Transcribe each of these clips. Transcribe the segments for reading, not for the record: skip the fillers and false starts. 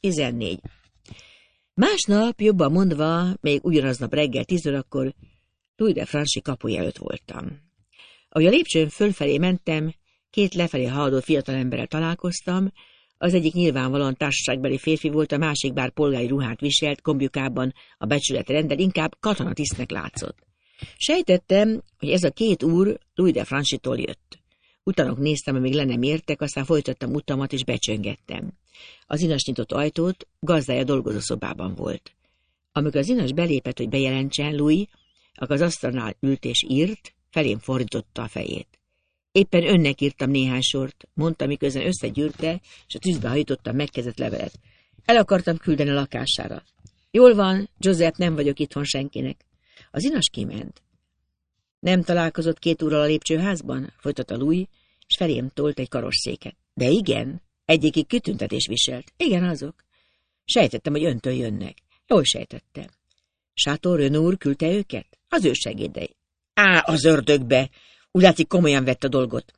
14. Másnap, jobban mondva, még ugyanaznap reggel 10 órakor Louis de Franchi kapuja előtt voltam. Ahogy a lépcsőn fölfelé mentem, 2 lefelé haladó fiatalemberrel találkoztam, az egyik nyilvánvalóan társaságbeli férfi volt, a másik bár polgári ruhát viselt, kombjukában a becsület rendel inkább katonatisztnek látszott. Sejtettem, hogy ez a 2 úr Louis de Franchitól jött. Utánok néztem, amíg le nem értek, aztán folytattam utamat és becsöngettem. Az inas nyitott ajtót, gazdája dolgozószobában volt. Amikor az inas belépett, hogy bejelentsen, Louis, akkor az asztalnál ült és írt, felém fordította a fejét. Éppen önnek írtam néhány sort, mondta, miközben összegyűrte, és a tűzbe hajította a megkezdett levelet. El akartam küldeni a lakására. Jól van, Joseph, nem vagyok itthon senkinek. Az inas kiment. Nem találkozott 2 úrral a lépcsőházban? Folytatta Louis, és felém tolt egy karosszéket. De igen, egyikig kitüntetés viselt. Igen, azok. Sejtettem, hogy öntől jönnek. Jól sejtettem. Chateau Renaud küldte őket? Az ő segédei. Á, az ördögbe! Úgy látszik, komolyan vett a dolgot.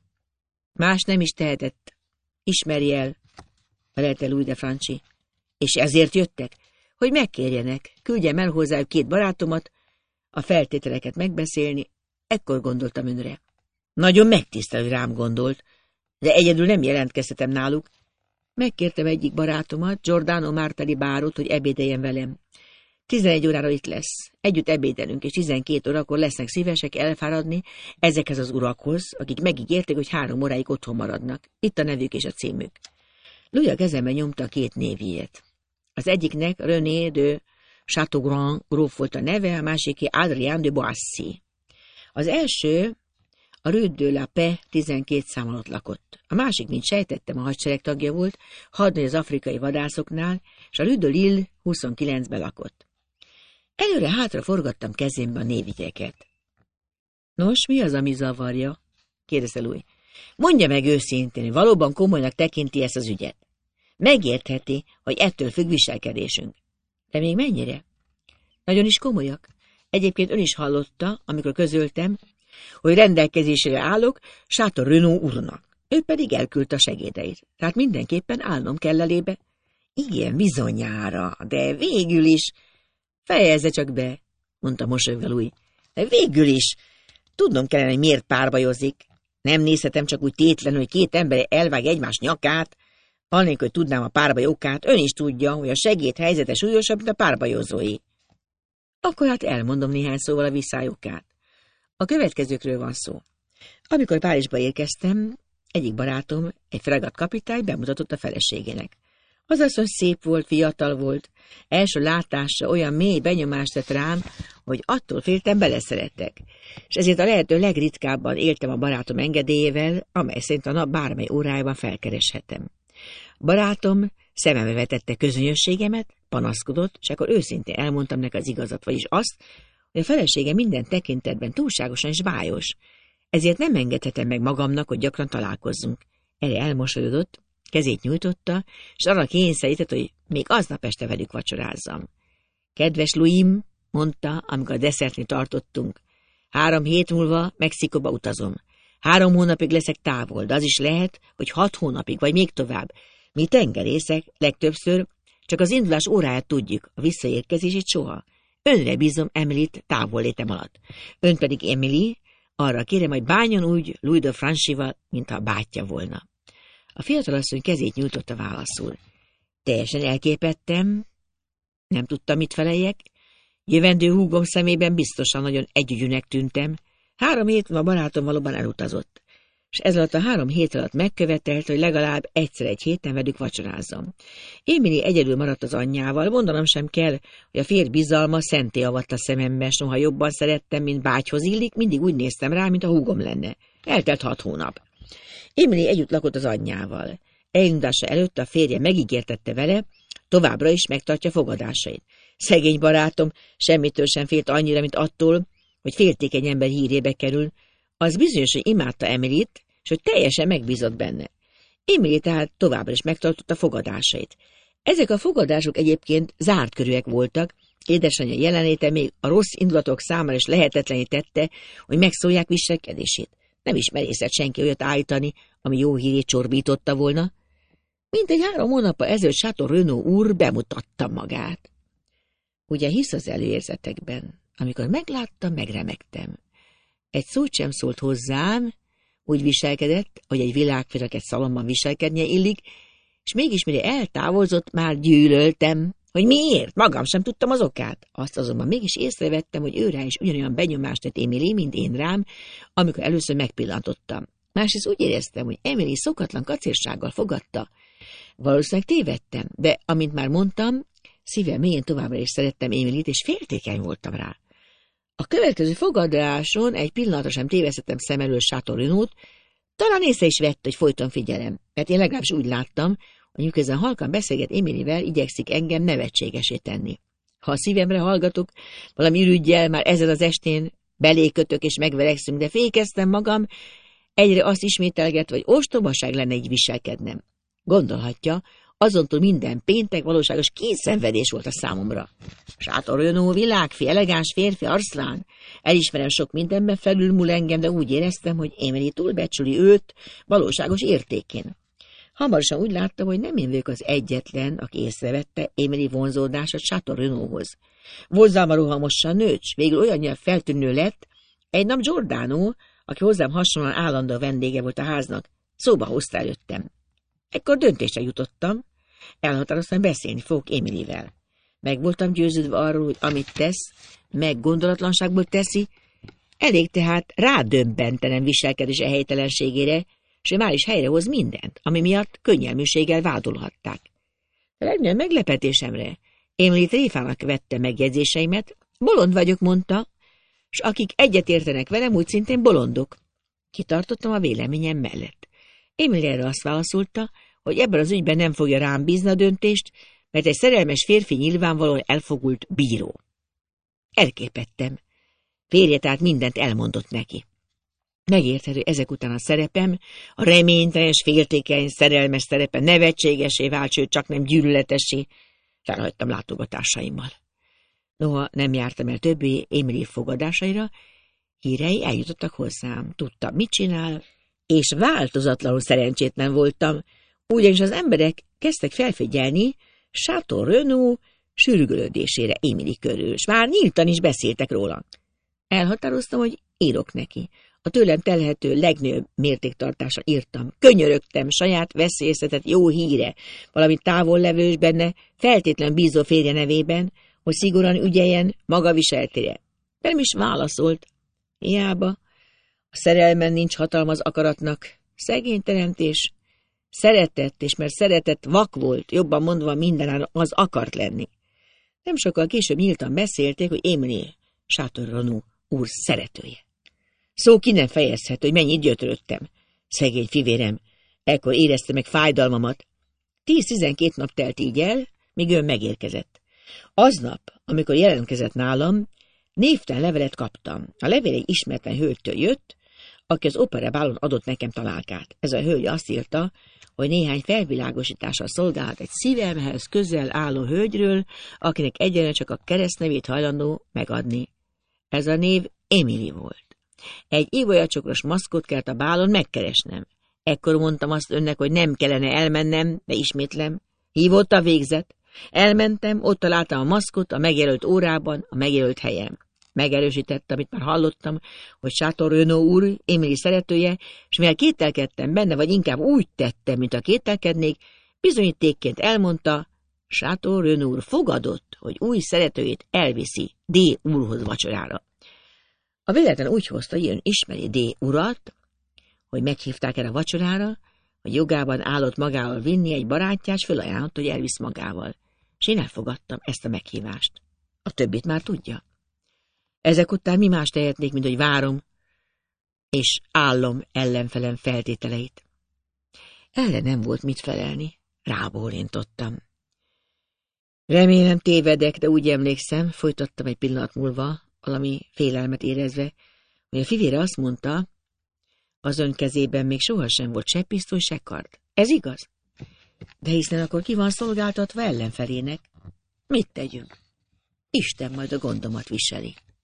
Más nem is tehetett. Ismerj el, felelte Louis de Franchi. És ezért jöttek? Hogy megkérjenek, küldjem el hozzájuk 2 barátomat, a feltételeket megbeszélni. Ekkor gondoltam önre. Nagyon megtisztelő, hogy rám gondolt, de egyedül nem jelentkeztetem náluk. Megkértem egyik barátomat, Giordano Martelli bárót, hogy ebédeljen velem. 11 órára itt lesz. Együtt ebédelünk, és 12 órakor lesznek szívesek elfáradni ezekhez az urakhoz, akik megígérték, hogy 3 óráig otthon maradnak. Itt a nevük és a címük. Louis a kezembe nyomta a 2 névjegyet. Az egyiknek René de Chateaugrand gróf volt a neve, a másiké Adrien de Boissy. Az első a Rue de la Paix 12 szám alatt lakott. A másik, mint sejtettem, a hadsereg tagja volt, hadnagy az afrikai vadászoknál, és a Rue de Lille 29-ben lakott. Előre-hátra forgattam kezémbe a névjegyeket. Nos, mi az, ami zavarja? Kérdezte Louis. Mondja meg őszintén, hogy valóban komolynak tekinti ezt az ügyet. Megértheti, hogy ettől függ viselkedésünk. De még mennyire? Nagyon is komolyak. Egyébként ön is hallotta, amikor közöltem, hogy rendelkezésére állok Chateau Renaud úrnak. Ő pedig elküldte a segédeit. Tehát mindenképpen állnom kell elébe. Igen, bizonyára, de végül is... Fejezze csak be, mondta mosolyogva Louis. De végül is, tudnom kellene, hogy miért párbajozik. Nem nézhetem csak úgy tétlenül, hogy 2 ember elvág egymás nyakát, annélkül, hogy tudnám a párbaj okát. Ön is tudja, hogy a segéd helyzete súlyosabb, mint a párbajozói. Akkor hát elmondom néhány szóval a viszályokát. A következőkről van szó. Amikor Párizsba érkeztem, egyik barátom, egy fregatt kapitány bemutatott a feleségének. Az asszony szép volt, fiatal volt, első látásra olyan mély benyomást tett rám, hogy attól féltem, beleszerettek, és ezért a lehető legritkábban éltem a barátom engedélyével, amely szerint a nap bármely órájában felkereshetem. Barátom szemembe vetette közönösségemet, panaszkodott, és akkor őszintén elmondtam neki az igazat, vagyis azt, hogy a felesége minden tekintetben túlságosan is bájos, ezért nem engedhetem meg magamnak, hogy gyakran találkozzunk. Erre elmosolyodott, kezét nyújtotta, és arra kényszerített, hogy még aznap este velük vacsorázzam. Kedves Louis, mondta, amikor a desszertni tartottunk, 3 hét múlva Mexikóba utazom. 3 hónapig leszek távol, de az is lehet, hogy 6 hónapig, vagy még tovább. Mi tengerészek legtöbbször csak az indulás óráját tudjuk, a visszaérkezését soha. Önre bízom Emilyt távollétem alatt. Ön pedig Emily, arra kérem, hogy bánjon úgy Louis de Franchival, mintha a bátyja volna. A fiatalasszony kezét nyújtotta válaszul. Teljesen elképettem, nem tudtam, mit feleljek. Jövendő húgom szemében biztosan nagyon együgyűnek tűntem. 3 hét múlva barátom valóban elutazott, és ez alatt a 3 hét alatt megkövetelt, hogy legalább egyszer egy héten velük vacsorázzam. Emily egyedül maradt az anyjával, mondanom sem kell, hogy a férj bizalma szenté avatta szemembe, s noha jobban szerettem, mint bátyhoz illik, mindig úgy néztem rá, mint a húgom lenne. Eltelt 6 hónap. Emily együtt lakott az anyjával. Elindulása előtt a férje megígértette vele, továbbra is megtartja fogadásait. Szegény barátom semmitől sem félt annyira, mint attól, hogy féltékeny ember hírébe kerül. Az bizonyos, hogy imádta Emilyt, és hogy teljesen megbízott benne. Emily tehát továbbra is megtartotta fogadásait. Ezek a fogadások egyébként zárt körűek voltak, édesanyja jelenléte még a rossz indulatok számára is lehetetlenné tette, hogy megszólják viselkedését. Nem is merészett senki olyat állítani, ami jó hírét csorbította volna. Mintegy 3 hónappal ezelőtt Chateau Renaud úr bemutatta magát. Ugye hisz az előérzetekben. Amikor megláttam, megremegtem. Egy szót sem szólt hozzám, úgy viselkedett, hogy egy világférnek egy szalomban viselkednie illik, és mégis mire eltávozott, már gyűlöltem. Hogy miért? Magam sem tudtam az okát. Azt azonban mégis észrevettem, hogy őrá is ugyanolyan benyomást tett Émilie, mint én rám, amikor először megpillantottam. Másrészt úgy éreztem, hogy Émilie szokatlan kacérsággal fogadta. Valószínűleg tévedtem, de, amint már mondtam, szívem mélyén továbbra is szerettem Émilit, és féltékeny voltam rá. A következő fogadáson egy pillanatra sem tévesztettem szem elől Chateau Renaud-t, talán észre is vett, hogy folyton figyelem, mert én legalábbis úgy láttam, hogy miközben halkan beszélget Émilivel, igyekszik engem nevetségesé tenni. Ha a szívemre hallgatok, valami ürüggyel már ezen az estén belékötök és megverekszünk, de fékeztem magam, egyre azt ismételget, hogy ostobaság lenne így viselkednem. Gondolhatja, azontól minden péntek valóságos kényszenvedés volt a számomra. Chateau Renaud világfi, elegáns férfi, arszlán. Elismerem, sok mindenben felülmúl engem, de úgy éreztem, hogy Émilie túlbecsüli őt valóságos értékén. Hamarosan úgy láttam, hogy nem én vagyok az egyetlen, aki észrevette Émilie vonzódását Chateau Renaudhoz. Vonzalma rohamosan nőtt, s végül olyannyira feltűnő lett, egy nap Giordano, aki hozzám hasonlóan állandó vendége volt a háznak, szóba hozta előttem. Ekkor döntésre jutottam, elhatároztam, beszélni fogok Émilivel. Meg voltam győződve arról, hogy amit tesz, meg gondolatlanságból teszi, elég tehát rádöbbentenen viselkedése helytelenségére, és ő már is helyrehoz mindent, ami miatt könnyelműséggel vádolhatták. A legnagyobb meglepetésemre Émilie tréfának vette megjegyzéseimet, bolond vagyok, mondta, s akik egyetértenek velem, úgy szintén bolondok. Kitartottam a véleményem mellett. Émilie erre azt válaszolta, hogy ebben az ügyben nem fogja rám bízni a döntést, mert egy szerelmes férfi nyilvánvalóan elfogult bíró. Elképettem. Férje tehát mindent elmondott neki. Megérthető ezek után a szerepem, a reménytelen, féltékeny, szerelmes szerepe nevetségesé vált, sőt csak nem gyűlöletessé, felhagytam látogatásaimmal. Noha nem jártam el többé Émilie fogadásaira, hírei eljutottak hozzám, tudtam, mit csinál, és változatlanul szerencsétlen voltam, ugyanis az emberek kezdtek felfigyelni Chateau Renaud sürgölődésére Émilie körül, s már nyíltan is beszéltek róla. Elhatároztam, hogy írok neki. A tőlem telhető legnagyobb mértéktartással írtam. Könyörögtem saját veszélyeztetett jó híre, valami távollevős benne, feltétlen bízó férje nevében, hogy szigorúan ügyeljen maga viseltére. Nem is válaszolt. Hiába. A szerelmen nincs hatalma az akaratnak. Szegény teremtés. Szeretett, és mert szeretett, vak volt, jobban mondva mindenáron az akart lenni. Nem sokkal később nyíltan beszélték, hogy Émilie Chateau Renaud úr szeretője. Szó ki nem fejezhet, hogy mennyit gyötrődtem. Szegény fivérem, ekkor érezte meg fájdalmamat. 10-12 nap telt így el, míg ön megérkezett. Aznap, amikor jelentkezett nálam, névtelen levelet kaptam. A levél egy ismeretlen hölgytől jött, aki az operabálon adott nekem találkát. Ez a hölgy azt írta, hogy néhány felvilágosítással szolgálhat egy szívemhez közel álló hölgyről, akinek egyenlően csak a keresztnevét hajlandó megadni. Ez a név Émilie volt. Egy ibolyacsokros maszkot kellett a bálon megkeresnem. Ekkor mondtam azt önnek, hogy nem kellene elmennem, de ismétlem. Hívott a végzet. Elmentem, ott találtam a maszkot a megjelölt órában, a megjelölt helyen. Megerősítette, amit már hallottam, hogy Chateau Renaud úr, Émilie szeretője, és mivel kételkedtem benne, vagy inkább úgy tettem, mint a kételkednék, bizonyítékként elmondta, Chateau Renaud úr fogadott, hogy új szeretőjét elviszi D. úrhoz vacsorára. A véletlen úgy hozta, hogy ön ismeri D. urat, hogy meghívták erre a vacsorára, hogy jogában állott magával vinni egy barátját, és fölajánlott, hogy elvisz magával. És én elfogadtam ezt a meghívást. A többit már tudja. Ezek után mi más tehetnék, mint hogy várom, és állom ellenfelem feltételeit. Erre nem volt mit felelni, rábólintottam. Remélem tévedek, de úgy emlékszem, folytattam egy pillanat múlva, valami félelmet érezve, hogy a fivére azt mondta, az ön kezében még sohasem volt se pisztoly, se kard. Ez igaz? De hiszen akkor ki van szolgáltatva ellenfelének? Mit tegyünk? Isten majd a gondomat viseli.